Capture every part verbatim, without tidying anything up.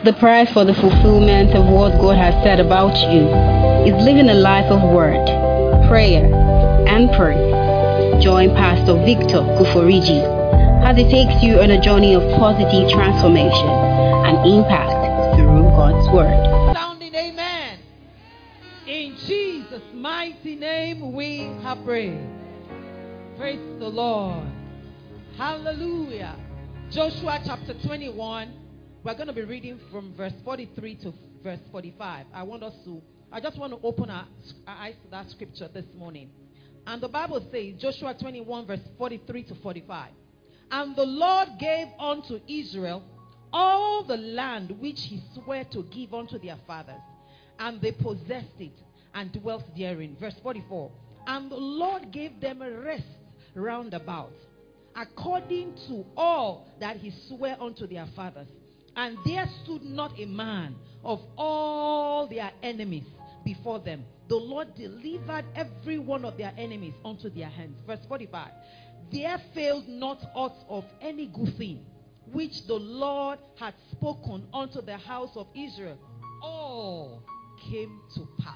The price for the fulfillment of what God has said about you is living a life of word, prayer, and praise. Join Pastor Victor Kuforiji as he takes you on a journey of positive transformation and impact through God's word. Sounding amen. In Jesus' mighty name we have prayed. Praise the Lord. Hallelujah. Joshua chapter twenty-one. We're going to be reading from verse forty-three to verse forty-five. I want us to, I just want to open our, our eyes to that scripture this morning. And the Bible says, Joshua twenty-one verse forty-three to forty-five. And the Lord gave unto Israel all the land which he swore to give unto their fathers. And they possessed it and dwelt therein. Verse forty-four. And the Lord gave them a rest round about, according to all that he swore unto their fathers. And there stood not a man of all their enemies before them. The Lord delivered every one of their enemies unto their hands. Verse forty-five. There failed not aught of any good thing which the Lord had spoken unto the house of Israel. All came to pass.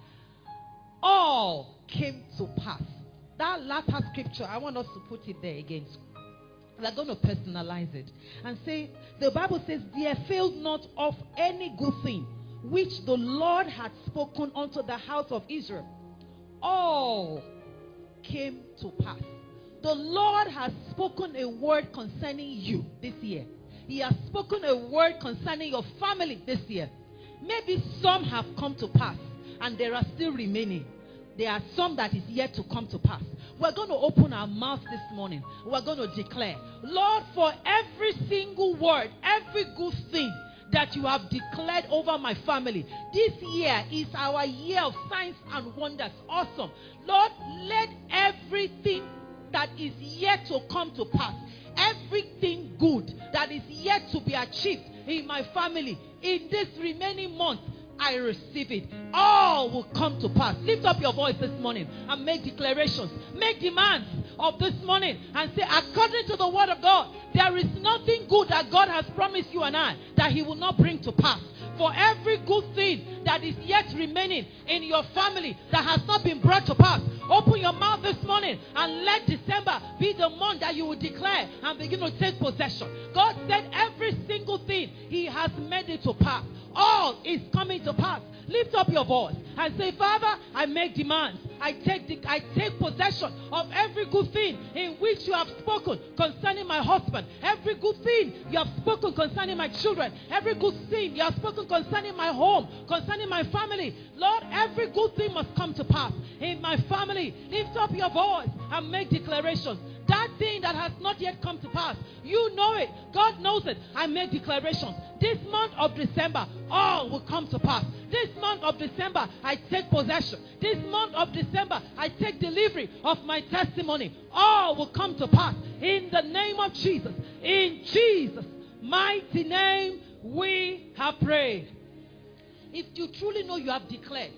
All came to pass. That latter scripture, I want us to put it there again. We're going to personalize it and say, the Bible says, there failed not of any good thing which the Lord had spoken unto the house of Israel. All came to pass. The Lord has spoken a word concerning you this year. He has spoken a word concerning your family this year. Maybe some have come to pass and there are still remaining. There are some that is yet to come to pass. We're going to open our mouth this morning. We're going to declare, Lord, for every single word, every good thing that you have declared over my family, this year is our year of signs and wonders. Awesome. Lord, let everything that is yet to come to pass, everything good that is yet to be achieved in my family, in this remaining month, I receive it. All will come to pass. Lift up your voice this morning and make declarations. Make demands of this morning and say, according to the word of God, there is nothing good that God has promised you and I that he will not bring to pass. For every good thing that is yet remaining in your family that has not been brought to pass, open your mouth this morning and let December be the month that you will declare and begin to take possession. God said every single thing he has made it to pass. All is coming to pass. Lift up your voice and say, Father, I make demands. I take the, I take possession of every good thing in which you have spoken concerning my husband. Every good thing you have spoken concerning my children. Every good thing you have spoken concerning my home, concerning my family. Lord, every good thing must come to pass in my family. Lift up your voice and make declarations. That thing that has not yet come to pass, you know it. God knows it. I make declarations. This month of December, all will come to pass. This month of December, I take possession. This month of December, I take delivery of my testimony. All will come to pass in the name of Jesus. In Jesus' mighty name, we have prayed. If you truly know you have declared,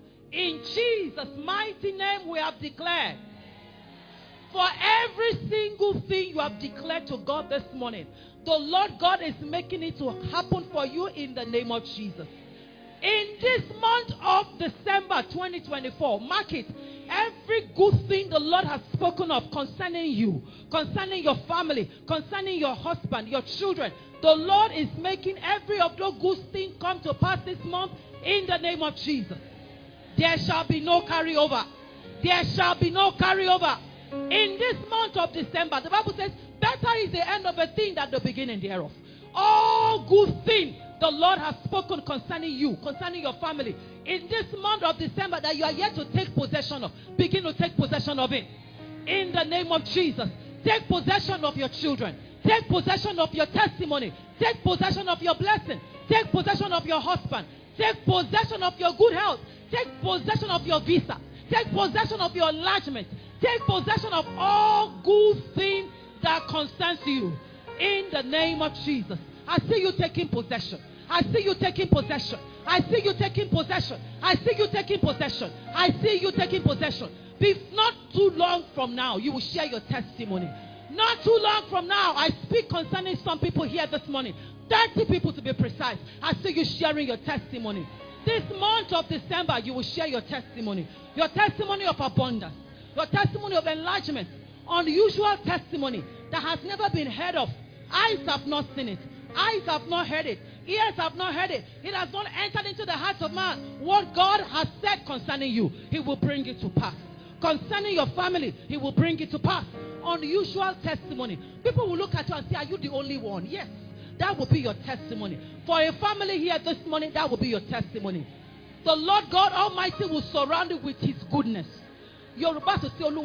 in Jesus' mighty name, we have declared. For every single thing you have declared to God this morning, the Lord God is making it to happen for you in the name of Jesus. In this month of December twenty twenty-four, mark it. Every good thing the Lord has spoken of concerning you, concerning your family, concerning your husband, your children, the Lord is making every of those good things come to pass this month in the name of Jesus. There shall be no carryover. There shall be no carryover. In this month of December, the Bible says, better is the end of a thing than the beginning thereof. All good things the Lord has spoken concerning you, concerning your family, in this month of December that you are yet to take possession of, begin to take possession of it. In the name of Jesus, take possession of your children. Take possession of your testimony. Take possession of your blessing. Take possession of your husband. Take possession of your good health. Take possession of your visa. Take possession of your enlargement. Take possession of all good things that concerns you. In the name of Jesus. I see you taking possession. I see you taking possession. I see you taking possession. I see you taking possession. I see you taking possession. Be not too long from now, you will share your testimony. Not too long from now, I speak concerning some people here this morning. thirty people to be precise. you sharing your testimony. This month of December, you will share your testimony. Your testimony of abundance. Your testimony of enlargement. Unusual testimony that has never been heard of. Eyes have not seen it. Eyes have not heard it. Ears have not heard it. It has not entered into the heart of man. What God has said concerning you, He will bring it to pass. Concerning your family, He will bring it to pass. Unusual testimony. People will look at you and say, are you the only one? Yes. That will be your testimony. For a family here this morning, that will be your testimony. The Lord God Almighty will surround you with His goodness. You're about to say,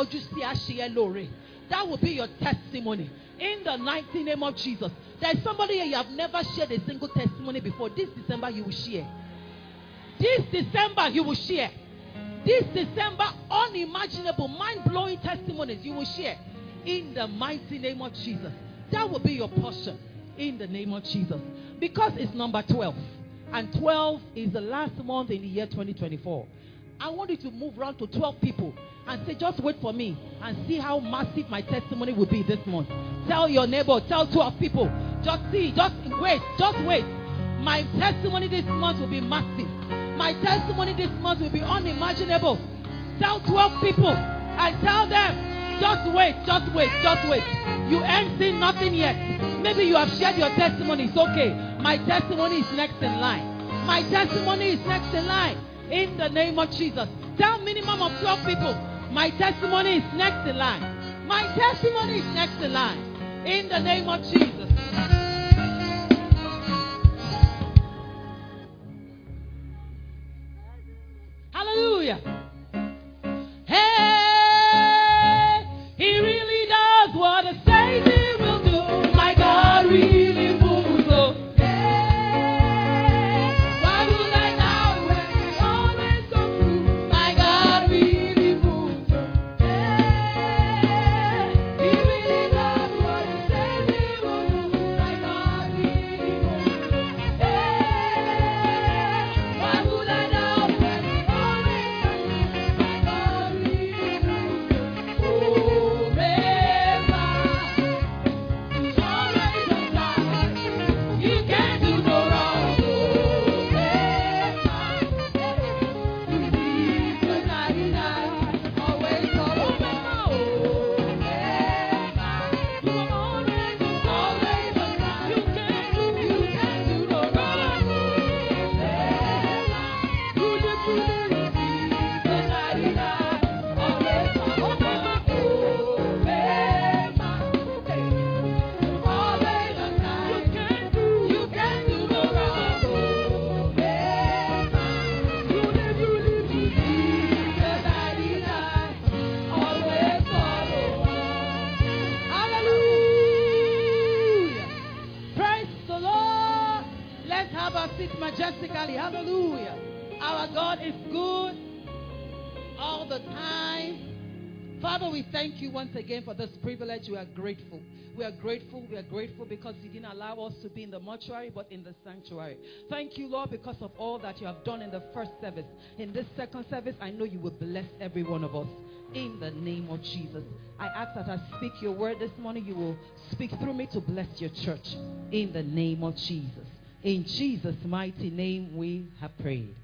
that will be your testimony. In the mighty name of Jesus. There is somebody here, you have never shared a single testimony before. This December, you will share. This December, you will share. This December, unimaginable, mind-blowing testimonies you will share. In the mighty name of Jesus. That will be your portion. In the name of Jesus. Because it's number twelve. And twelve is the last month in the year twenty twenty-four. I want you to move around to twelve people and say, just wait for me and see how massive my testimony will be this month. Tell your neighbor, tell twelve people. Just see, just wait, just wait. My testimony this month will be massive. My testimony this month will be unimaginable. Tell twelve people and tell them, just wait, just wait, just wait. You ain't seen nothing yet. Maybe you have shared your testimony. It's okay. My testimony is next in line. My testimony is next in line. In the name of Jesus. Tell minimum of twelve people. My testimony is next in line. My testimony is next in line. In the name of Jesus. Hallelujah. Hey, He really does what He says He will do. My God really moves. Oh, hey, why would I doubt when He always comes through? My God really moves. Oh, hey, He really does what He says He will do. My God really moves. Hey, why would I doubt when He always comes through? My God really moves. Oh, majestically. Hallelujah. Our God is good all the time. Father, we thank you once again for this privilege. We are grateful. We are grateful. We are grateful because you didn't allow us to be in the mortuary, but in the sanctuary. Thank you, Lord, because of all that you have done in the first service. In this second service, I know you will bless every one of us. In the name of Jesus. I ask that I speak your word this morning. You will speak through me to bless your church. In the name of Jesus. In Jesus' mighty name we have prayed.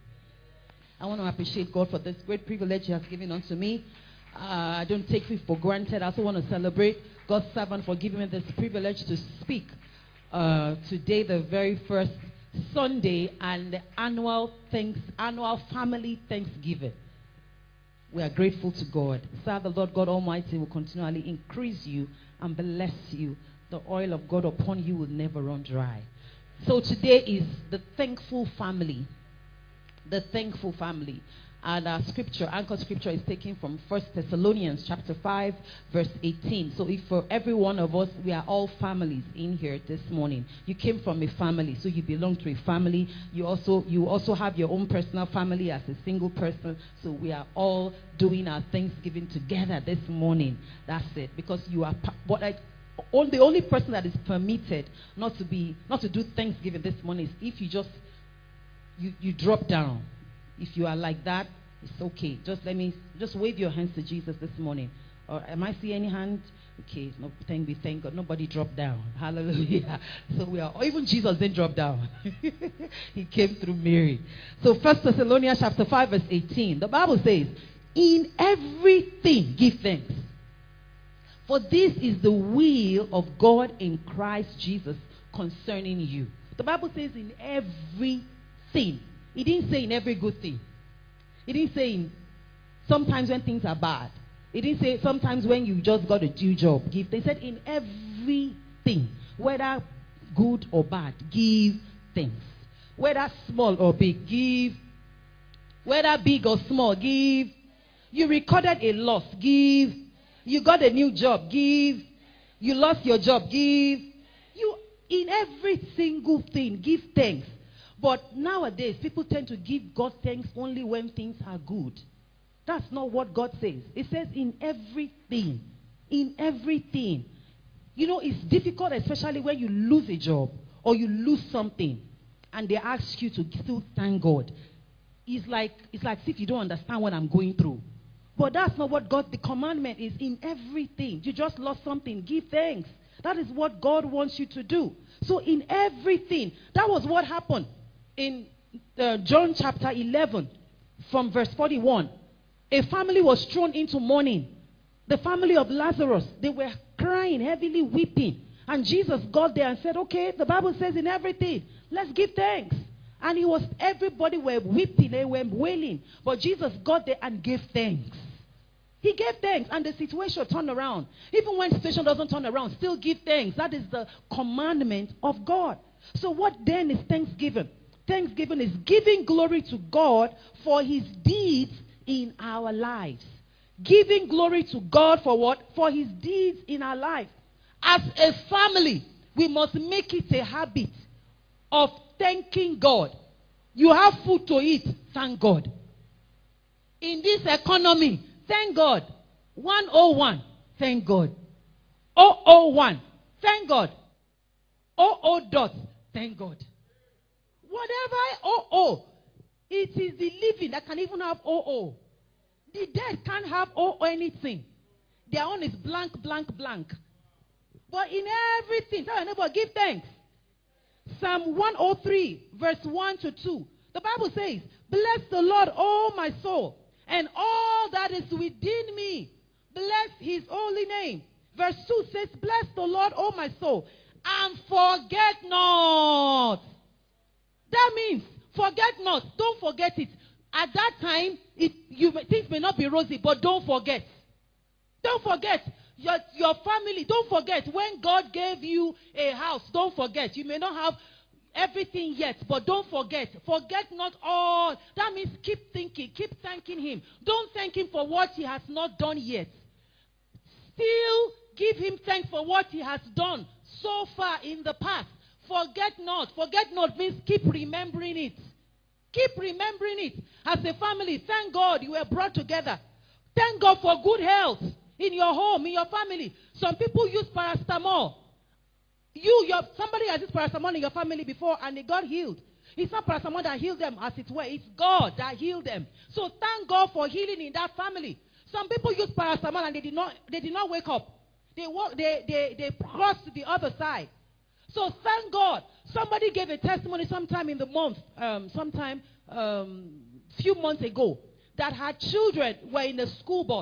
I want to appreciate God for this great privilege He has given unto me. Uh, I don't take it for granted. I also want to celebrate God's servant for giving me this privilege to speak uh, today, the very first Sunday and the annual thanks, annual family Thanksgiving. We are grateful to God. Sir, the Lord God Almighty will continually increase you and bless you. The oil of God upon you will never run dry. So today is the thankful family. The thankful family. And our scripture, anchor scripture is taken from First Thessalonians chapter five, verse eighteen. So if for every one of us, we are all families in here this morning. You came from a family, so you belong to a family. You also you also have your own personal family as a single person. So we are all doing our Thanksgiving together this morning. That's it. Because you are what I all, the only person that is permitted not to be not to do Thanksgiving this morning is if you just you, you drop down. If you are like that, it's okay. Just let me, just wave your hands to Jesus this morning. Or am I seeing any hand? Okay, no, thank me, thank God. Nobody dropped down. Hallelujah. So we are, or even Jesus didn't drop down. He came through Mary. So First Thessalonians chapter five, verse eighteen. The Bible says, in everything give thanks. For this is the will of God in Christ Jesus concerning you. The Bible says in everything. It didn't say in every good thing. It didn't say in sometimes when things are bad. It didn't say sometimes when you just got a due job. Give. They said in everything, whether good or bad, give thanks. Whether small or big, give. Whether big or small, give. You recorded a loss, give. You got a new job, give. You lost your job, give. You, in every single thing, give thanks. But nowadays, people tend to give God thanks only when things are good. That's not what God says. It says in everything. In everything. You know, it's difficult, especially when you lose a job or you lose something and they ask you to still thank God. It's like, it's like if you don't understand what I'm going through. But that's not what God, the commandment is in everything. You just lost something, give thanks. That is what God wants you to do. So in everything, that was what happened in uh, John chapter eleven from verse forty-one. A family was thrown into mourning. The family of Lazarus, they were crying, heavily weeping. And Jesus got there and said, okay, the Bible says in everything, let's give thanks. And he was, everybody were weeping, they were wailing. But Jesus got there and gave thanks. He gave thanks and the situation turned around. Even when the situation doesn't turn around, still give thanks. That is the commandment of God. So what then is thanksgiving? Thanksgiving is giving glory to God for his deeds in our lives. Giving glory to God for what? For his deeds in our life. As a family, we must make it a habit of thanking God. You have food to eat, thank God. In this economy, thank God. one oh one, thank God. zero zero one, thank God. zero zero dot, thank God. Whatever zero zero, it is the living that can even have zero zero. The dead can't have zero anything. Their own is blank, blank, blank. But in everything, tell your neighbor, give thanks. Psalm one oh three, verse one to two. The Bible says, bless the Lord, O my soul, and all that is within me. Bless his holy name. Verse two says, bless the Lord, O my soul, and forget not. That means, forget not. Don't forget it. At that time, it, you may, things may not be rosy, but don't forget. Don't forget. Your, your family, don't forget. When God gave you a house, don't forget. You may not have everything yet, but don't forget. Forget not all. That means keep thinking. Keep thanking him. Don't thank him for what he has not done yet. Still give him thanks for what he has done so far in the past. Forget not. Forget not means keep remembering it. Keep remembering it. As a family, thank God you were brought together. Thank God for good health in your home, in your family. Some people use paracetamol. You, your, somebody has used paracetamol in your family before and they got healed. It's not paracetamol that healed them as it were. It's God that healed them. So thank God for healing in that family. Some people use paracetamol and they did not, they did not wake up. They, walk, they, they, they crossed to the other side. So thank God. Somebody gave a testimony sometime in the month, um, sometime um, few months ago, that her children were in a school bus.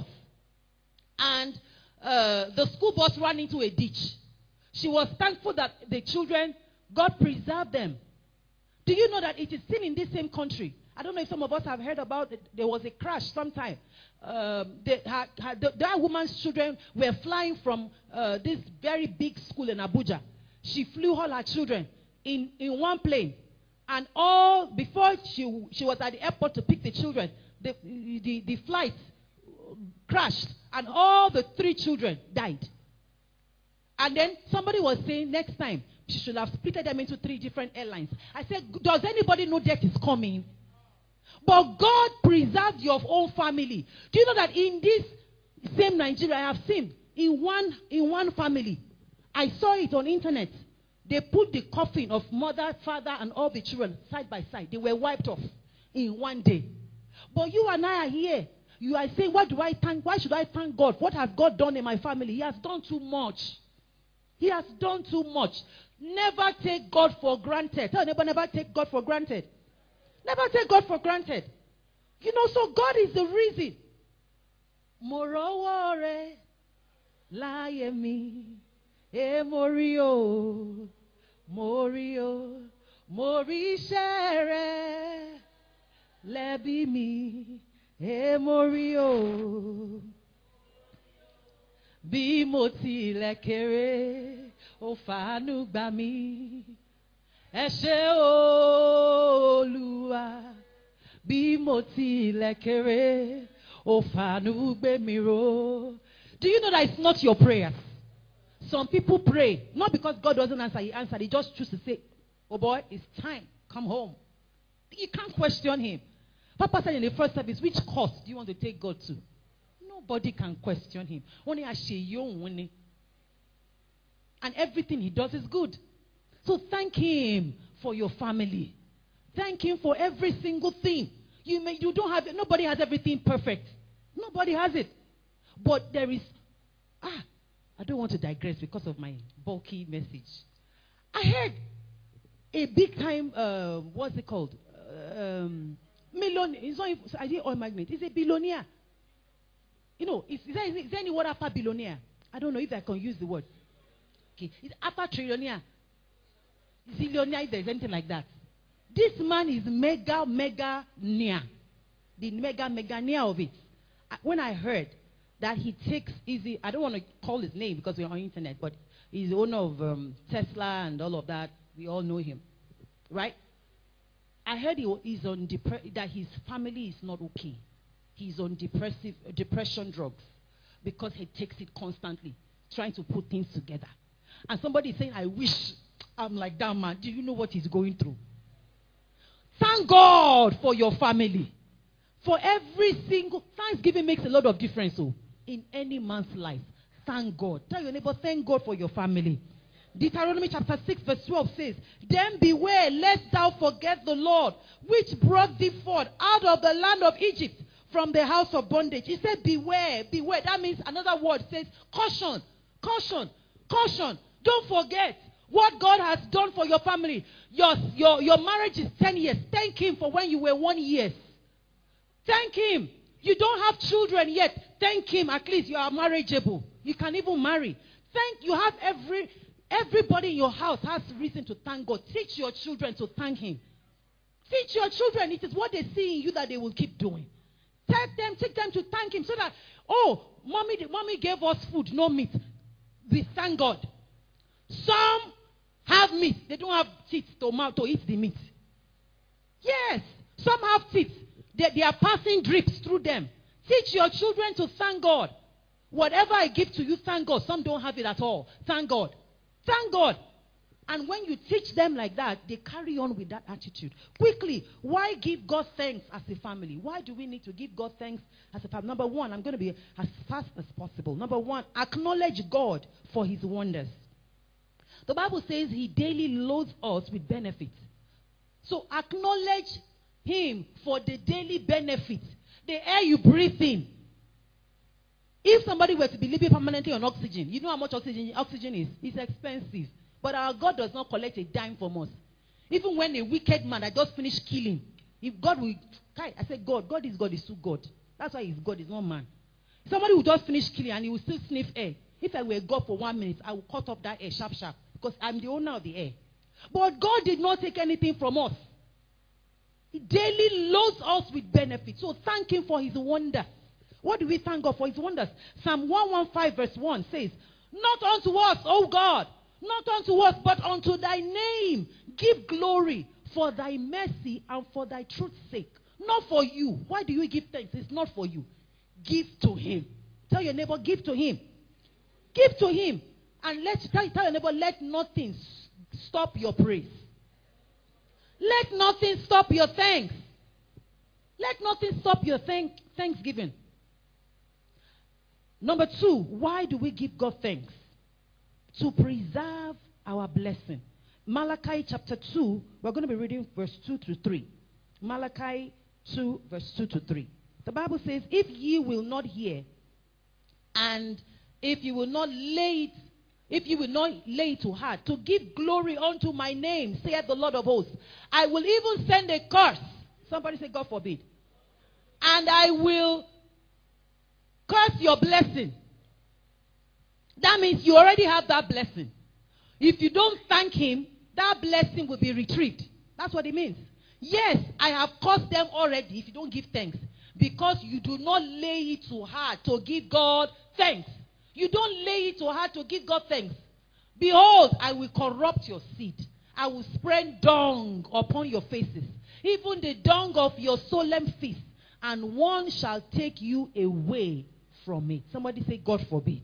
And uh, the school bus ran into a ditch. She was thankful that the children, God preserved them. Do you know that it is still in this same country? I don't know if some of us have heard about it. There was a crash sometime. Um, they, her, her, the, that woman's children were flying from uh, this very big school in Abuja. She flew all her children in, in one plane. And all, before she, she was at the airport to pick the children, the, the, the flight crashed. And all the three children died. And then somebody was saying next time, she should have split them into three different airlines. I said, does anybody know death is coming? But God preserved your own family. Do you know that in this same Nigeria, I have seen in one, in one family, I saw it on internet. They put the coffin of mother, father, and all the children side by side. They were wiped off in one day. But you and I are here. You are saying, why do I thank, why should I thank God? What has God done in my family? He has done too much. He has done too much. Never take God for granted. Tell neighbor, never take God for granted. Never take God for granted. You know, so God is the reason. Morowore láyé mi, e morio, morio, mori shere, lebi mi, e morio. Bí mo tilẹ̀ kéré, ó fàánú gbà mí. Ẹ ṣé Olúwa. Bí mo tilẹ̀ kéré, ó fàánú gbé mi ró. Do you know that it's not your prayers? Some people pray, not because God doesn't answer, he answered. He just chooses to say, oh boy, it's time, come home. You can't question him. Papa said in the first service, which course do you want to take God to? Nobody can question him. Only and everything he does is good. So thank him for your family. Thank him for every single thing. You may you don't have it. Nobody has everything perfect. Nobody has it. But there is ah, I don't want to digress because of my bulky message. I heard a big time uh, what's it called? Uh, um, million. It's not. I did oil magnate. It's a billionaire. You know, is, is, there, is there any word after billionaire? I don't know if I can use the word. Okay, it's after trillionaire, zillionaire, if there's anything like that. This man is mega, mega near. The mega, mega near of it. When I heard that he takes easy, I don't want to call his name because we're on internet, but he's the owner of um, Tesla and all of that. We all know him, right? I heard he is on depre- that his family is not okay. He's on depressive uh, depression drugs because he takes it constantly, trying to put things together. And somebody is saying, I wish I'm like that man. Do you know what he's going through? Thank God for your family. For every single... Thanksgiving makes a lot of difference oh, in any man's life. Thank God. Tell your neighbor, thank God for your family. Deuteronomy chapter six verse twelve says, then beware lest thou forget the Lord, which brought thee forth out of the land of Egypt, from the house of bondage. He said, beware, beware. That means another word says, caution, caution, caution. Don't forget what God has done for your family. Your, your, your marriage is ten years. Thank him for when you were one year. Thank him. You don't have children yet. Thank him. At least you are marriageable. You can even marry. Thank you have every everybody in your house has reason to thank God. Teach your children to thank him. Teach your children. It is what they see in you that they will keep doing. Take them, take them to thank him so that, oh, mommy, mommy gave us food, no meat. We thank God. Some have meat. They don't have teeth to, mouth to eat the meat. Yes. Some have teeth. They, they are passing drips through them. Teach your children to thank God. Whatever I give to you, thank God. Some don't have it at all. Thank God. Thank God. And when you teach them like that, they carry on with that attitude. Quickly, why give God thanks as a family? Why do we need to give God thanks as a family? Number one, I'm going to be as fast as possible. Number one, acknowledge God for his wonders. The Bible says he daily loads us with benefits. So acknowledge him for the daily benefits. The air you breathe in. If somebody were to be living permanently on oxygen, you know how much oxygen, oxygen is? It's expensive. But our God does not collect a dime from us. Even when a wicked man that just finished killing, if God will, I said God, God is God, is too God. That's why he's God, he's not man. Somebody will just finish killing and he will still sniff air. If I were God for one minute, I will cut off that air sharp, sharp. Because I'm the owner of the air. But God did not take anything from us. He daily loads us with benefits. So thank him for his wonders. What do we thank God for his wonders? Psalm one fifteen verse one says, not unto us, O God, not unto us, but unto thy name give glory for thy mercy and for thy truth's sake. Not for you. Why do you give thanks? It's not for you. Give to him. Tell your neighbor, give to him. Give to him. And let tell, tell your neighbor, let nothing stop your praise. Let nothing stop your thanks. Let nothing stop your thank, thanksgiving. Number two, why do we give God thanks? To preserve our blessing. Malachi chapter two, we're going to be reading verse two to three. Malachi two, verse two to three. The Bible says, if ye will not hear, and if you will not lay it, if you will not lay it to heart, to give glory unto my name, saith the Lord of hosts, I will even send a curse. Somebody say, God forbid. And I will curse your blessing. That means you already have that blessing. If you don't thank him, that blessing will be retrieved. That's what it means. Yes, I have cursed them already if you don't give thanks. Because you do not lay it to heart to give God thanks. You don't lay it to heart to give God thanks. Behold, I will corrupt your seed. I will spread dung upon your faces, even the dung of your solemn feast, and one shall take you away from it. Somebody say, God forbid.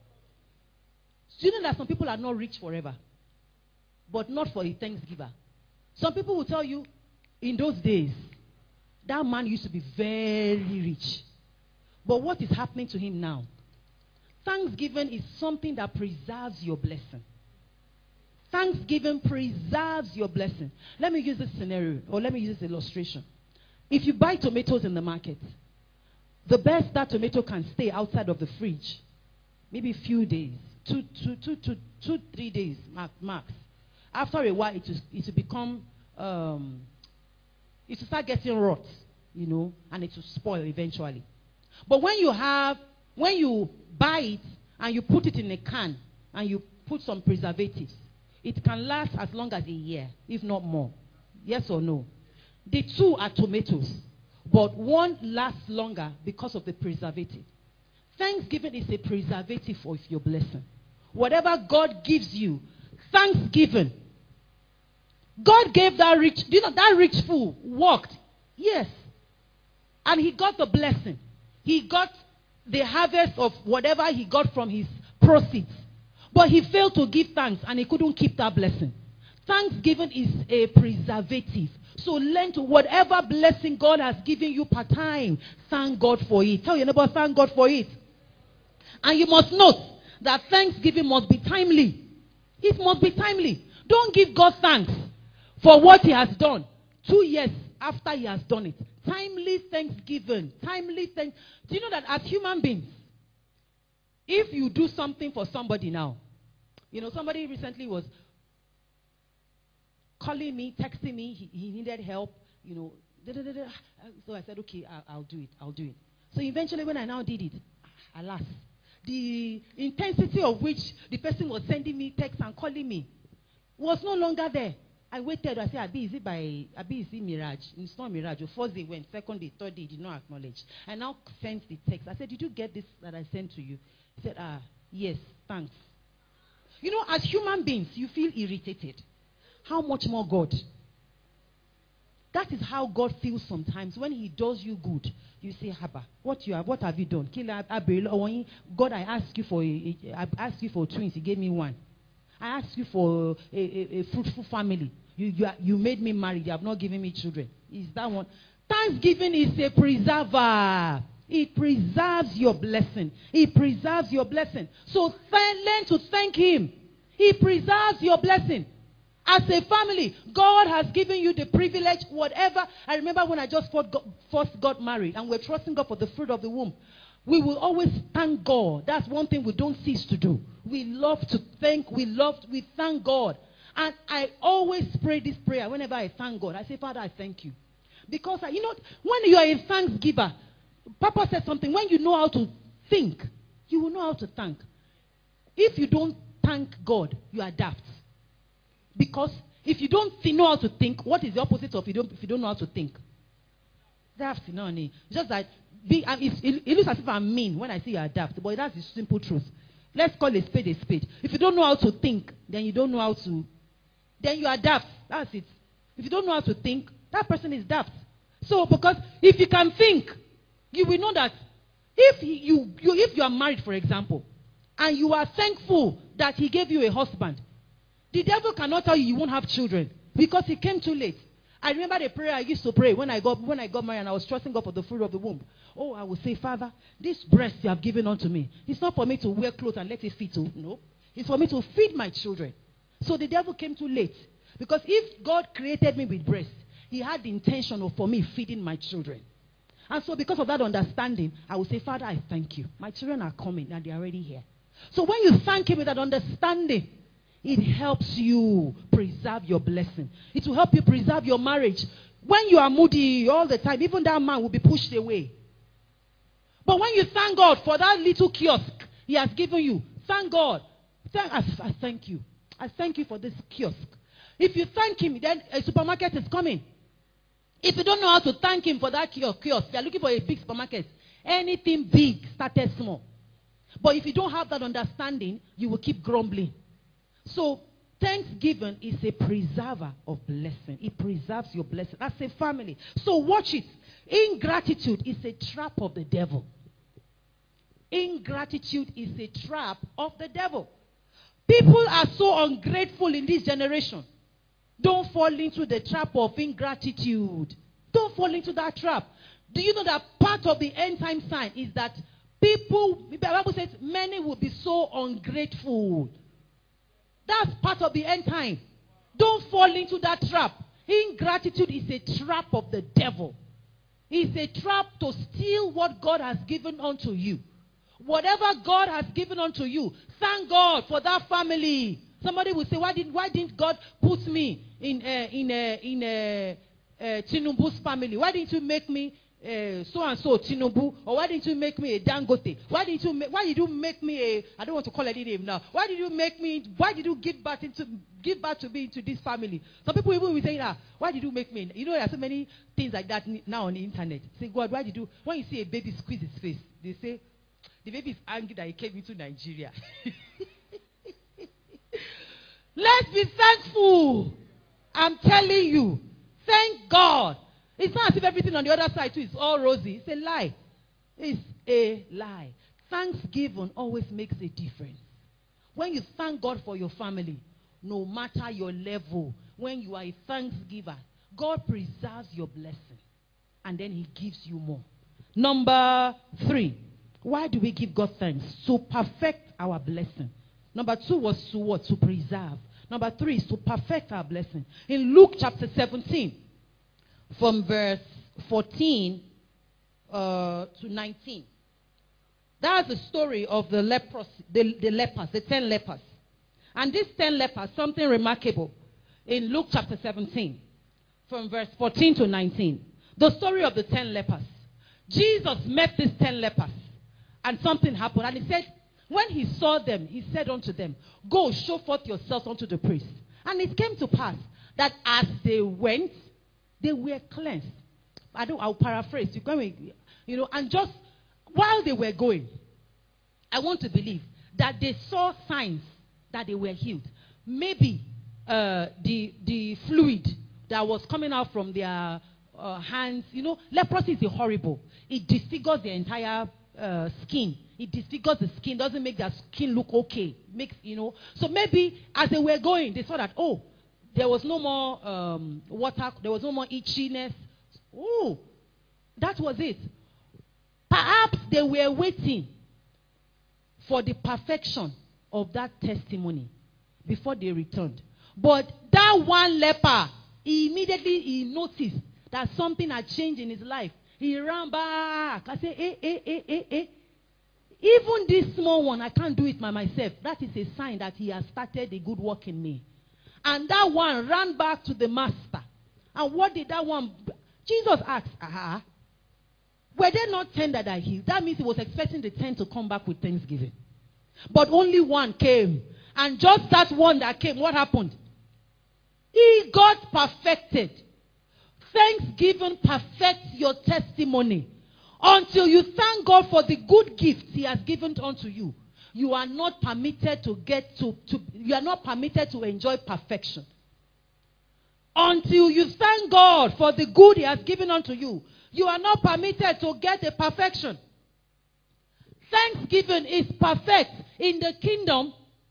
Do you know that some people are not rich forever, but not for a thanksgiver? Some people will tell you, in those days, that man used to be very rich. But what is happening to him now? Thanksgiving is something that preserves your blessing. Thanksgiving preserves your blessing. Let me use this scenario, or let me use this illustration. If you buy tomatoes in the market, the best that tomato can stay outside of the fridge, maybe a few days, two, two, two, two, two three days max. After a while, it will, it will become, um, it will start getting rot, you know, and it will spoil eventually. But when you have, when you buy it and you put it in a can and you put some preservatives, it can last as long as a year, if not more. Yes or no? The two are tomatoes, but one lasts longer because of the preservative. Thanksgiving is a preservative of your blessing. Whatever God gives you, thanksgiving. God gave that rich, you know, that rich fool worked. Yes. And he got the blessing. He got the harvest of whatever he got from his proceeds. But he failed to give thanks and he couldn't keep that blessing. Thanksgiving is a preservative. So learn to whatever blessing God has given you per time, thank God for it. Tell your neighbor, thank God for it. And you must note that thanksgiving must be timely. It must be timely. Don't give God thanks for what he has done two years after he has done it. Timely thanksgiving. Timely thanks. Do you know that as human beings, if you do something for somebody now, you know, somebody recently was calling me, texting me, he, he needed help, you know. Da, da, da, da. So I said, okay, I'll, I'll do it, I'll do it. So eventually when I now did it, alas, the intensity of which the person was sending me texts and calling me was no longer there. I waited, I said, Abi, is it by, Abi, is it mirage? It's not mirage. The first day went, second day, third day, he did not acknowledge. I now sent the text. I said, did you get this that I sent to you? He said, ah, yes, thanks. You know, as human beings, you feel irritated. How much more God? That is how God feels sometimes. When he does you good, you say, Haba, what you have, what have you done? God, I asked you for a, I asked you for twins, you gave me one. I asked you for a, a, a fruitful family. You, you, you made me married. You have not given me children. Is that one? Thanksgiving is a preserver. It preserves your blessing. It preserves your blessing. So th- learn to thank him. He preserves your blessing. As a family, God has given you the privilege, whatever. I remember when I just first got married and we're trusting God for the fruit of the womb. We will always thank God. That's one thing we don't cease to do. We love to thank, we love, we thank God. And I always pray this prayer whenever I thank God. I say, Father, I thank you. Because, I, you know, when you are a thanksgiver, Papa said something, when you know how to think, you will know how to thank. If you don't thank God, you are daft. Because if you don't th- know how to think, what is the opposite of you don't, if you don't know how to think? Daft, no, no. Just that, be, uh, it, it looks as if I'm mean when I say you are daft, but that's the simple truth. Let's call a spade a spade. If you don't know how to think, then you don't know how to, then you are daft. That's it. If you don't know how to think, that person is daft. So, because if you can think, you will know that if you, you if you are married, for example, and you are thankful that he gave you a husband, the devil cannot tell you you won't have children because he came too late. I remember the prayer I used to pray when I got when I got married and I was trusting God for the fruit of the womb. Oh, I would say, Father, this breast you have given unto me, it's not for me to wear clothes and let it fit. Oh, no. It's for me to feed my children. So the devil came too late. Because if God created me with breast, he had the intention of for me feeding my children. And so because of that understanding, I will say, Father, I thank you. My children are coming and they are already here. So when you thank him with that understanding, it helps you preserve your blessing. It will help you preserve your marriage. When you are moody all the time, even that man will be pushed away. But when you thank God for that little kiosk he has given you, thank God. Thank, I, I thank you. I thank you for this kiosk. If you thank him, then a supermarket is coming. If you don't know how to thank him for that kiosk, you are looking for a big supermarket. Anything big started small. But if you don't have that understanding, you will keep grumbling. So, thanksgiving is a preserver of blessing. It preserves your blessing. That's a family. So, watch it. Ingratitude is a trap of the devil. Ingratitude is a trap of the devil. People are so ungrateful in this generation. Don't fall into the trap of ingratitude. Don't fall into that trap. Do you know that part of the end time sign is that people, the Bible says, many will be so ungrateful. That's part of the end time. Don't fall into that trap. Ingratitude is a trap of the devil. It's a trap to steal what God has given unto you. Whatever God has given unto you, thank God for that family. Somebody will say, why didn't why didn't God put me in uh, in uh, in uh, uh, Tinubu's family? Why didn't you make me uh, so and so Tinubu? Or why didn't you make me a Dangote? Why didn't you make, why did you make me a, I don't want to call any name now. Why did you make me? Why did you give birth into give birth to me into this family? Some people even will say, ah, why did you make me? You know, there are so many things like that now on the internet. Say, God, why did you? When you see a baby squeeze his face, they say the baby is angry that he came into Nigeria. Let's be thankful. I'm telling you. Thank God. It's not as if everything on the other side too is all rosy. It's a lie. It's a lie. Thanksgiving always makes a difference. When you thank God for your family, no matter your level, when you are a thanksgiver, God preserves your blessing. And then he gives you more. Number three. Why do we give God thanks? To perfect our blessing. Number two was to what? To preserve. Number three is to perfect our blessing. In Luke chapter seventeen, from verse fourteen uh, to nineteen. That's the story of the lepers, the, the lepers, the ten lepers. And these ten lepers, something remarkable. In Luke chapter seventeen, from verse fourteen to nineteen. The story of the ten lepers. Jesus met these ten lepers. And something happened. And he said, when he saw them, he said unto them, go show forth yourselves unto the priest. And it came to pass that as they went, they were cleansed. I don't, I'll paraphrase. You're going, you know, and just while they were going, I want to believe that they saw signs that they were healed. Maybe uh, the the fluid that was coming out from their uh, hands, you know, leprosy is horrible. It disfigures the entire Uh, skin. It disfigures the skin, doesn't make their skin look okay. Makes, you know. So maybe as they were going, they saw that, oh, there was no more um, water, there was no more itchiness. Oh, that was it. Perhaps they were waiting for the perfection of that testimony before they returned. But that one leper, he immediately he noticed that something had changed in his life. He ran back. I said, eh, eh, eh, eh, eh. Even this small one, I can't do it by myself. That is a sign that he has started a good work in me. And that one ran back to the master. And what did that one... Jesus asked, aha, were there not ten that I healed? That means he was expecting the ten to come back with thanksgiving. But only one came. And just that one that came, what happened? He got perfected. Thanksgiving perfects your testimony. Until you thank God for the good gifts he has given unto you, you are not permitted to get to, to you are not permitted to enjoy perfection. Until you thank God for the good he has given unto you, you are not permitted to get a perfection. Thanksgiving is perfect. In the kingdom,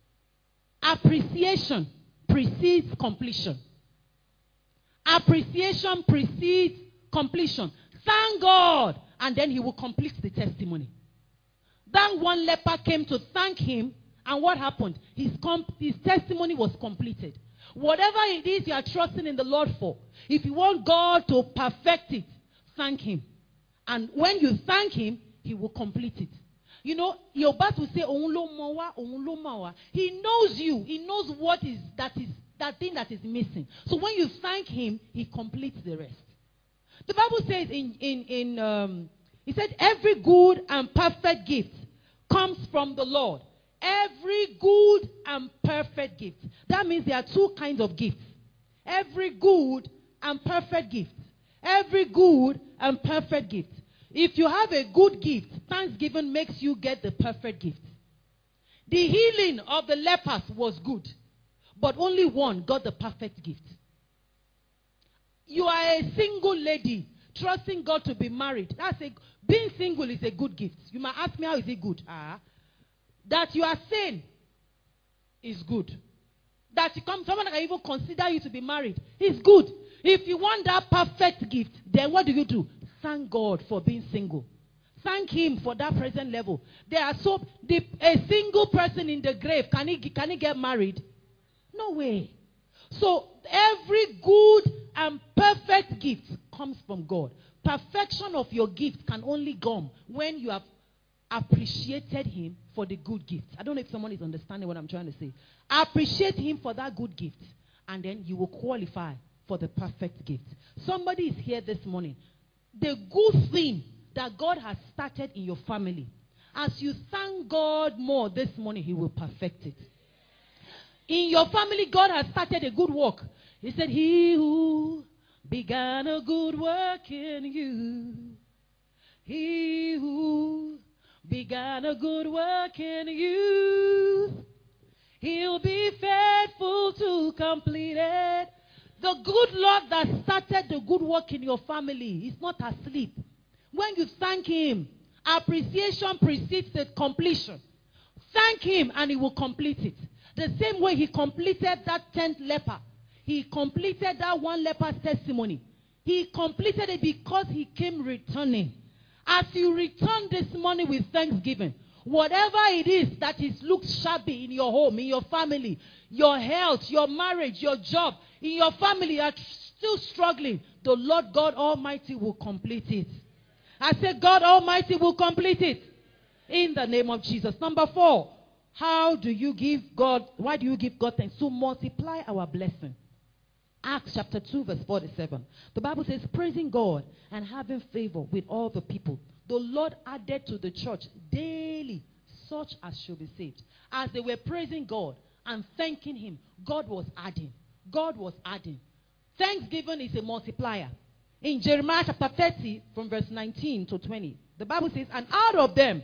appreciation precedes completion. Appreciation precedes completion. Thank God, and then he will complete the testimony. That one leper came to thank him, and what happened? His, comp- his testimony was completed. Whatever it is you are trusting in the Lord for, if you want God to perfect it, thank him. And when you thank him, he will complete it. You know, your boss will say, he knows you. He knows what is that is that thing that is missing. So when you thank him, he completes the rest. The Bible says in, in, in um, he said, every good and perfect gift comes from the Lord. Every good and perfect gift. That means there are two kinds of gifts. Every good and perfect gift. Every good and perfect gift. If you have a good gift, thanksgiving makes you get the perfect gift. The healing of the lepers was good, but only one got the perfect gift. You are a single lady trusting God to be married. That's a, being single is a good gift. You might ask me, how is it good? Ah, that you are sane is good. That you come, someone can even consider you to be married is good. If you want that perfect gift, then what do you do? Thank God for being single. Thank him for that present level. There are so the, a single person in the grave, can he can he get married? No way. So every good and perfect gift comes from God. Perfection of your gift can only come when you have appreciated him for the good gift. I don't know if someone is understanding what I'm trying to say. Appreciate him for that good gift, and then you will qualify for the perfect gift. Somebody is here this morning. The good thing that God has started in your family, as you thank God more this morning, he will perfect it. In your family, God has started a good work. He said, he who began a good work in you, he who began a good work in you, he'll be faithful to complete it. The good Lord that started the good work in your family is not asleep. When you thank him, appreciation precedes the completion. Thank him and he will complete it. The same way he completed that tenth leper. He completed that one leper's testimony. He completed it because he came returning. As you return this morning with thanksgiving, whatever it is that is looks shabby in your home, in your family, your health, your marriage, your job, in your family, you are still struggling, the Lord God Almighty will complete it. I said God Almighty will complete it. In the name of Jesus. Number four, how do you give God, why do you give God thanks? To multiply our blessing. Acts chapter two verse forty-seven. The Bible says, praising God and having favor with all the people, the Lord added to the church daily such as should be saved. As they were praising God and thanking him, God was adding. God was adding. Thanksgiving is a multiplier. In Jeremiah chapter thirty from verse nineteen to twenty, the Bible says, and out of them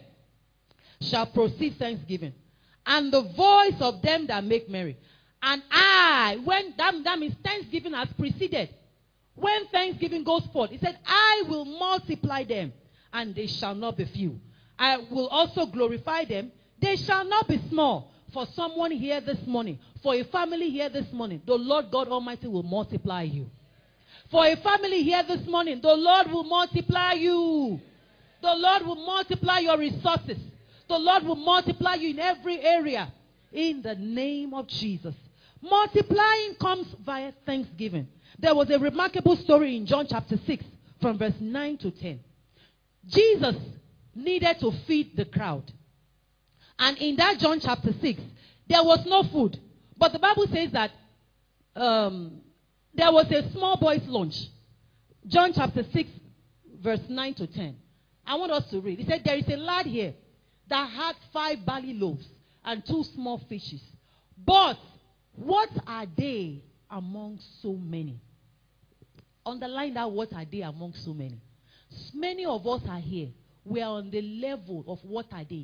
shall proceed thanksgiving, and the voice of them that make merry. And I, when that, that means thanksgiving has preceded. When thanksgiving goes forth, it said, I will multiply them, and they shall not be few. I will also glorify them. They shall not be small. For someone here this morning, for a family here this morning, the Lord God Almighty will multiply you. For a family here this morning, the Lord will multiply you. The Lord will multiply your resources. The Lord will multiply you in every area. In the name of Jesus. Multiplying comes via thanksgiving. There was a remarkable story in John chapter six from verse nine to ten. Jesus needed to feed the crowd. And in that John chapter six, there was no food. But the Bible says that um, there was a small boy's lunch. John chapter six, verse nine to ten. I want us to read. He said, there is a lad here that had five barley loaves and two small fishes. But what are they among so many? Underline that, what are they among so many? Many of us are here. We are on the level of what are they?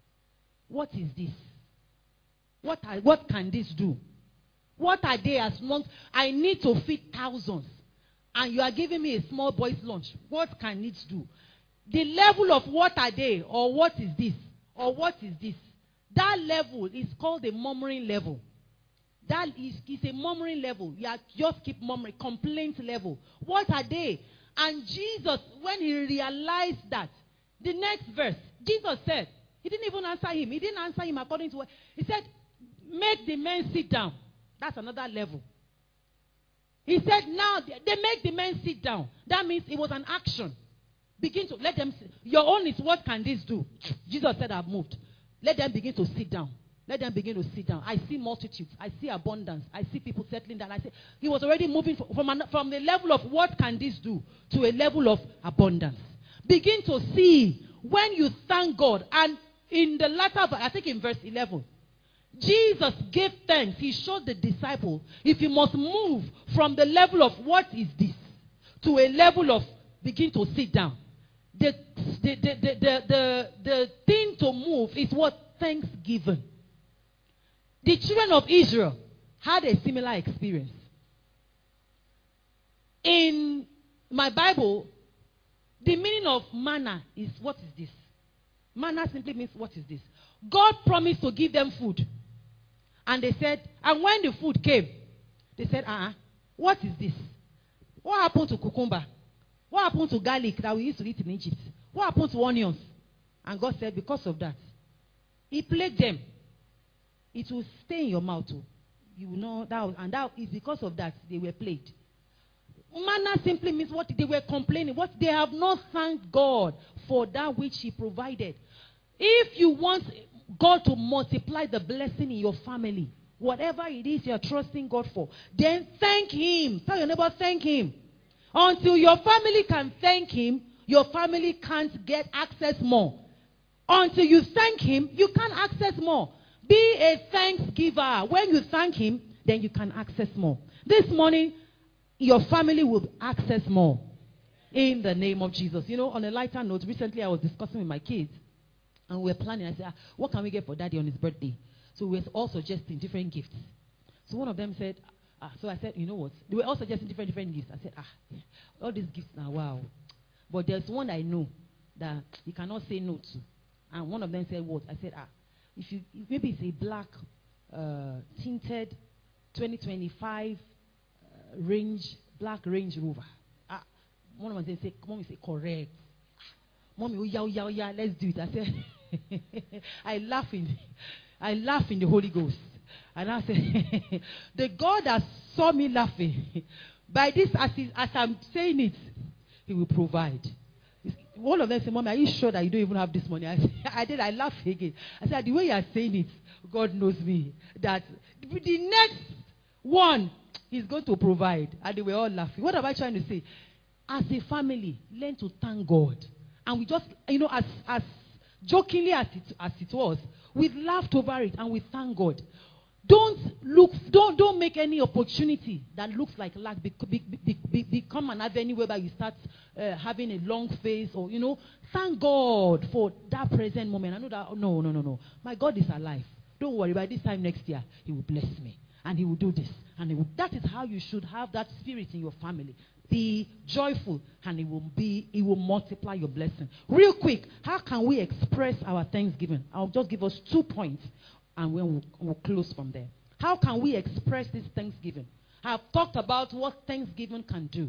What is this? What, are, what can this do? What are they as long? I need to feed thousands. And you are giving me a small boy's lunch. What can it do? The level of what are they, or what is this, or what is this? That level is called a murmuring level. That is, is a murmuring level. You are just keep murmuring, complaint level. What are they? And Jesus, when he realized that, the next verse, Jesus said, he didn't even answer him. He didn't answer him according to what he said. Make the men sit down. That's another level. He said, now they make the men sit down. That means it was an action. Begin to let them, your own is what can this do? Jesus said, I've moved. Let them begin to sit down. Let them begin to sit down. I see multitudes. I see abundance. I see people settling down. I see he was already moving from, an, from the level of what can this do to a level of abundance. Begin to see when you thank God. And in the latter, I think in verse eleven, Jesus gave thanks. He showed the disciple if you must move from the level of what is this to a level of begin to sit down. The, the, the, the, the, the, the thing to move is what? Thanksgiving. The children of Israel had a similar experience. In my Bible, the meaning of manna is, what is this? Manna simply means, what is this? God promised to give them food. And they said, and when the food came, they said, uh-uh, what is this? What happened to cucumber? What happened to garlic that we used to eat in Egypt? What happened to onions? And God said, because of that, He plagued them. It will stay in your mouth too. You will know that, was, and that is because of that they were plagued. Manna simply means what they were complaining. What they have not thanked God for that which He provided. If you want God to multiply the blessing in your family, whatever it is you are trusting God for, then thank Him. Tell your neighbor, thank Him. Until your family can thank Him, your family can't get access more. Until you thank Him, you can't access more. Be a thanksgiver. When you thank Him, then you can access more. This morning, your family will access more. In the name of Jesus. You know, on a lighter note, recently I was discussing with my kids. And we were planning. I said, ah, what can we get for Daddy on his birthday? So we were all suggesting different gifts. So one of them said, ah, so I said, you know what? They were all suggesting different, different gifts. I said, ah, all these gifts now, wow. But there's one I know that you cannot say no to. And one of them said, what? I said, ah, if you if maybe it's a black uh, tinted twenty twenty-five uh, range, black Range Rover. Ah, one of them said, Mommy said, correct. Mommy, oh yeah, oh yeah, oh yeah, let's do it. I said, I laugh in, I laugh in the Holy Ghost. And I said, the God that saw me laughing, by this, as, he, as I'm saying it, He will provide. One of them said, Mommy, are you sure that you don't even have this money? I said, I did, I laughed again. I said, the way you are saying it, God knows me. That the next one, He's going to provide. And they were all laughing. What am I trying to say? As a family, learn to thank God. And we just, you know, as, as jokingly as it, as it was, we laughed over it and we thank God. Don't look, don't, don't make any opportunity that looks like lack be, be, be, be, become an avenue whereby you start uh, having a long face or, you know, thank God for that present moment. I know that, no, no, no, no. My God is alive. Don't worry, by this time next year, He will bless me. And He will do this. And he will, that is how you should have that spirit in your family. Be joyful and it will be, it will multiply your blessing. Real quick, how can we express our thanksgiving? I'll just give us two points and we'll, we'll close from there. How can we express this thanksgiving? I've talked about what thanksgiving can do.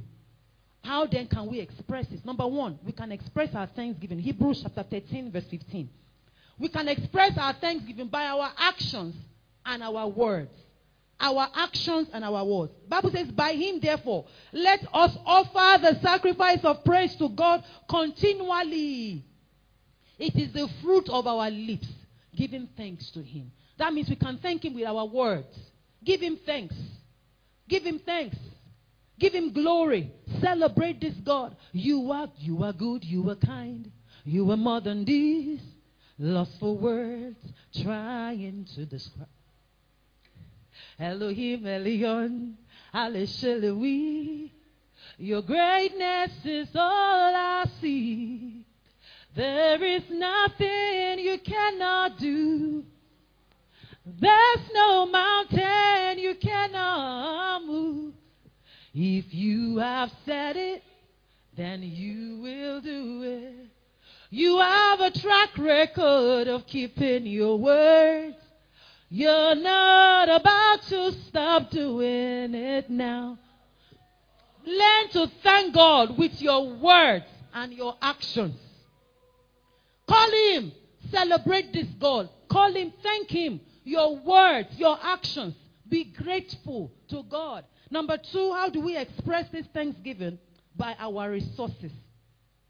How then can we express this? Number one, we can express our thanksgiving. Hebrews chapter thirteen, verse fifteen. We can express our thanksgiving by our actions and our words. Our actions and our words. The Bible says, by Him, therefore, let us offer the sacrifice of praise to God continually. It is the fruit of our lips, giving thanks to Him. That means we can thank Him with our words. Give Him thanks. Give Him thanks. Give Him glory. Celebrate this God. You are, you are good, you are kind. You are more than this. Lost for words, trying to describe. Elohim Elion, Aleshelui. Your greatness is all I see. There is nothing you cannot do. There's no mountain you cannot move. If you have said it, then you will do it. You have a track record of keeping your words. You're not about to stop doing it now. Learn to thank God with your words and your actions. Call Him. Celebrate this God. Call Him. Thank Him. Your words, your actions. Be grateful to God. Number two, how do we express this thanksgiving? By our resources.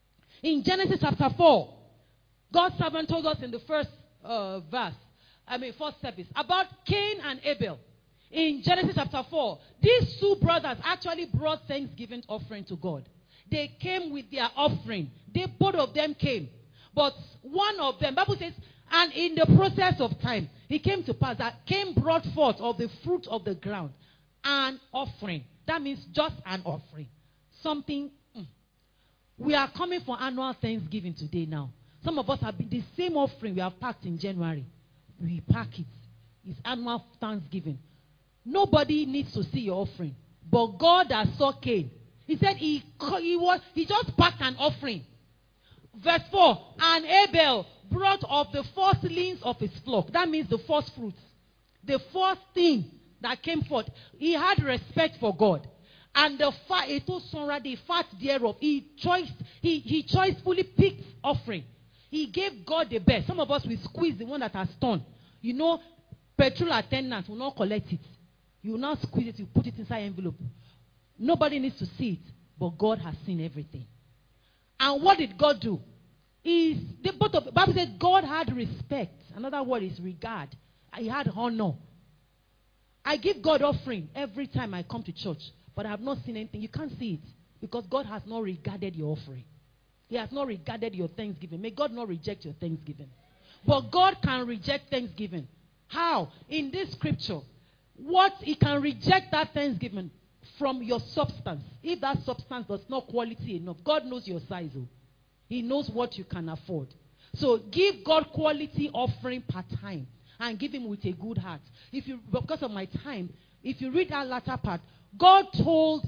In Genesis chapter four, God's servant told us in the first uh, verse, I mean first service, about Cain and Abel. In Genesis chapter four, these two brothers actually brought thanksgiving offering to God. They came with their offering. They both of them came. But one of them, Bible says, and in the process of time, it came to pass that Cain brought forth of the fruit of the ground an offering. That means just an offering. Something. Mm. We are coming for annual Thanksgiving today now. Some of us have been, the same offering we have packed in January. We pack it. It's annual Thanksgiving. Nobody needs to see your offering. But God has saw Cain. He said he, he, was, he just packed an offering. Verse four, and Abel brought of the firstlings of his flock. That means the first fruits. The first thing that came forth. He had respect for God. And the fat, it was already fat thereof. He choice, he, he choicefully picked offering. He gave God the best. Some of us will squeeze the one that has turned. You know, petrol attendants will not collect it. You will not squeeze it, you put it inside envelope. Nobody needs to see it, but God has seen everything. And what did God do? Is the both of the Bible says God had respect. Another word is regard. He had honor. I give God offering every time I come to church, but I have not seen anything. You can't see it because God has not regarded your offering. He has not regarded your thanksgiving. May God not reject your thanksgiving. But God can reject thanksgiving. How? In this scripture, what He can reject that thanksgiving from your substance. If that substance does not quality enough, God knows your size. Oh. He knows what you can afford. So give God quality offering per time and give Him with a good heart. If you, because of my time, if you read that latter part, God told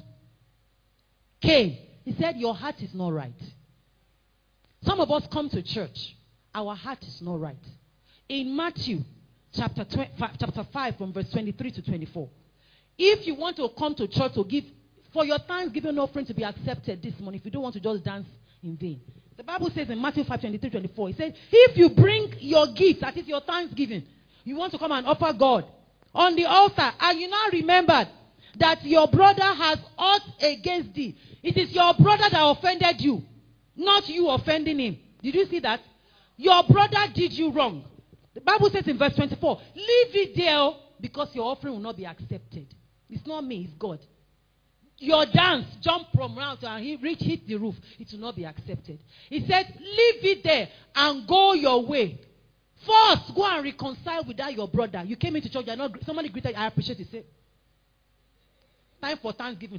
Cain, He said, your heart is not right. Some of us come to church, our heart is not right. In Matthew chapter, twenty, chapter five from verse twenty-three to twenty-four, if you want to come to church to give, for your thanksgiving offering to be accepted this morning, if you don't want to just dance in vain. The Bible says in Matthew five, twenty-three, twenty-four, it says, if you bring your gift, that is your thanksgiving, you want to come and offer God on the altar, and you now remembered that your brother has ought against thee. It is your brother that offended you, not you offending him. Did you see that? Your brother did you wrong. The Bible says in verse twenty-four, leave it there because your offering will not be accepted. It's not me, it's God. Your dance, jump from round and he reach hit the roof, it will not be accepted. He said, leave it there and go your way. First, go and reconcile with that your brother. You came into church, you're not, somebody greeted you, I appreciate it. Say, time for Thanksgiving.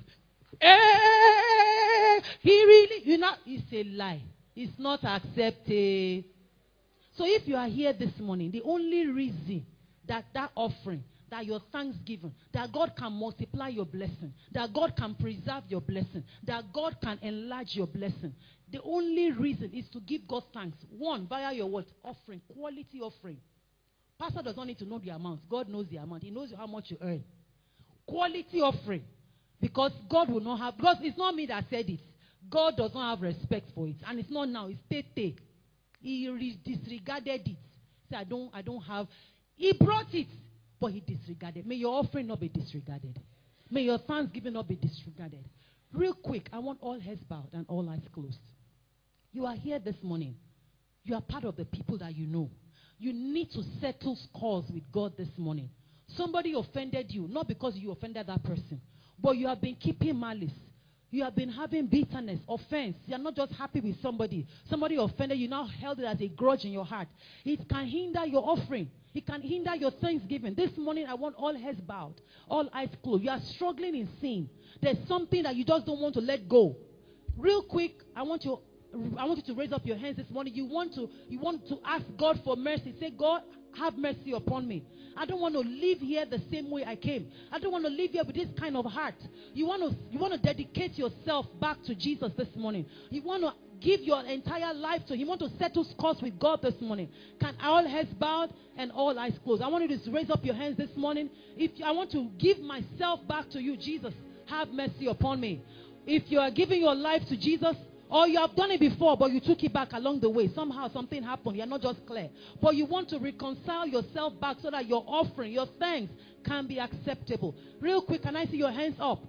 Hey, he really, you know, it's a lie. It's not accepted. So if you are here this morning, the only reason that that offering, that your thanksgiving, that God can multiply your blessing, that God can preserve your blessing, that God can enlarge your blessing, the only reason is to give God thanks. One, via your what? Offering, quality offering. Pastor does not need to know the amount. God knows the amount. He knows how much you earn. Quality offering. Because God will not have, because it's not me that said it. God does not have respect for it. And it's not now, it's tete. He re- disregarded it. He said, I don't, I don't have. He brought it, but he disregarded. May your offering not be disregarded. May your thanksgiving not be disregarded. Real quick, I want all heads bowed and all eyes closed. You are here this morning. You are part of the people that you know. You need to settle scores with God this morning. Somebody offended you, not because you offended that person, but you have been keeping malice. You have been having bitterness, offense. You are not just happy with somebody. Somebody offended you, now held it as a grudge in your heart. It can hinder your offering. It can hinder your thanksgiving. This morning, I want all heads bowed, all eyes closed. You are struggling in sin. There's something that you just don't want to let go. Real quick, I want you, I want you to raise up your hands this morning. You want to, you want to ask God for mercy. Say, God, have mercy upon me. I don't want to live here the same way I came. I don't want to live here with this kind of heart. You want to, you want to dedicate yourself back to Jesus this morning. You want to give your entire life to Him. You want to settle scores with God this morning. Can all heads bowed and all eyes closed? I want you to raise up your hands this morning. If I want to give myself back to you, Jesus, have mercy upon me. If you are giving your life to Jesus, or you have done it before, but you took it back along the way. Somehow something happened. You're not just clear. But you want to reconcile yourself back so that your offering, your thanks can be acceptable. Real quick, can I see your hands up?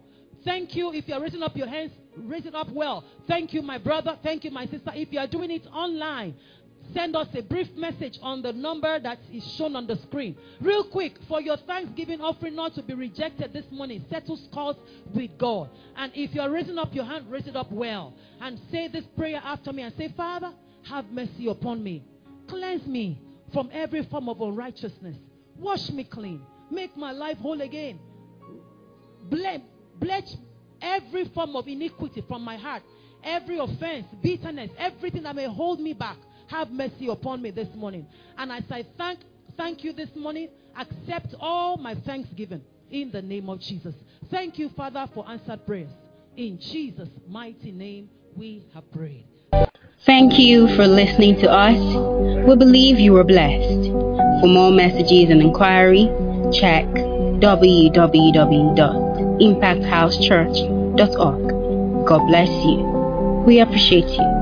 Thank you. If you're raising up your hands, raise it up well. Thank you, my brother. Thank you, my sister. If you are doing it online, send us a brief message on the number that is shown on the screen. Real quick, for your Thanksgiving offering not to be rejected this morning, settle scores with God. And if you're raising up your hand, raise it up well. And say this prayer after me and say, Father, have mercy upon me. Cleanse me from every form of unrighteousness. Wash me clean. Make my life whole again. Blame, bless every form of iniquity from my heart. Every offense, bitterness, everything that may hold me back. Have mercy upon me this morning. And as I thank, thank you this morning, accept all my thanksgiving in the name of Jesus. Thank you, Father, for answered prayers. In Jesus' mighty name, we have prayed. Thank you for listening to us. We believe you were blessed. For more messages and inquiry, check w w w dot impact house church dot org. God bless you. We appreciate you.